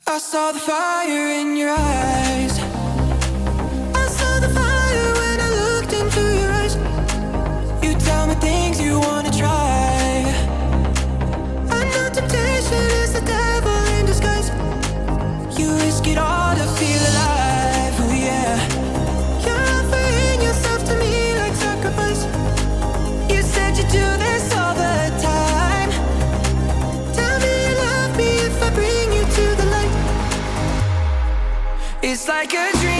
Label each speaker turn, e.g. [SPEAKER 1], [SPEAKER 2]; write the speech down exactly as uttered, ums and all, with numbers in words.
[SPEAKER 1] I saw the fire in your eyes. I saw the fire when I looked into your eyes. You tell me things you wanna try. I know temptation is the devil in disguise. You risk it all to feel alive, oh yeah. You're offering yourself to me like sacrifice. You said you do this all the time. Tell me you love me if I bring you to the light. It's like a dream.